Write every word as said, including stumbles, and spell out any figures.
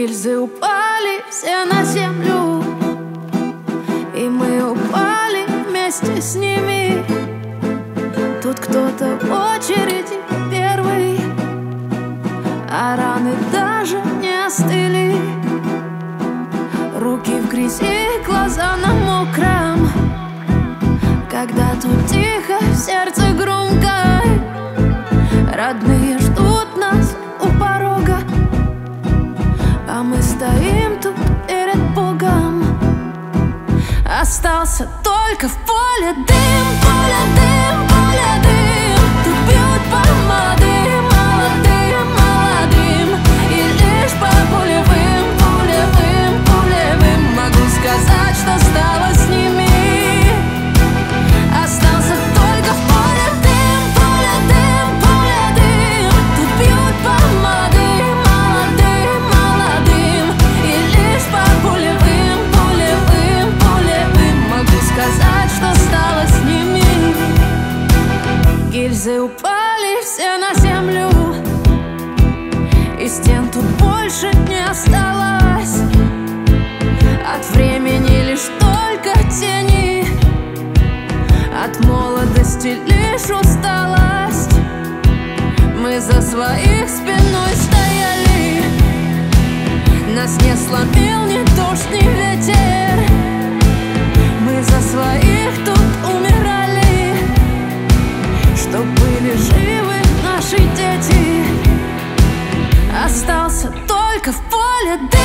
Гильзы упали все на землю, и мы упали вместе с ними. Тут кто-то в очереди первый, а раны даже не остыли. Руки в грязи, глаза на мокром, когда тут тихо, в сердце громко. Родные ждут нас у порога, а мы стоим тут перед Богом. Остался только в поле дым, поле дым, поле дым. Тут бьют по молодым, молодым, молодым. И лишь по пулевым, пулевым, пулевым могу сказать, что стало с ними. Остался только в поле дым, поле дым, поле дым. Тут бьют по молодым, молодым, молодым. И лишь по пулевым, пулевым, пулевым могу сказать, что стало с ними. Гильзы упали все на землю, и стен тут больше не осталось. От времени лишь только тени, от молодости лишь усталость. Мы за своих спиной стояли, нас не сломил ни дождь, ни ветер. Мы за своих тут умирали, чтоб были живы наши дети. Остался только в поле дым.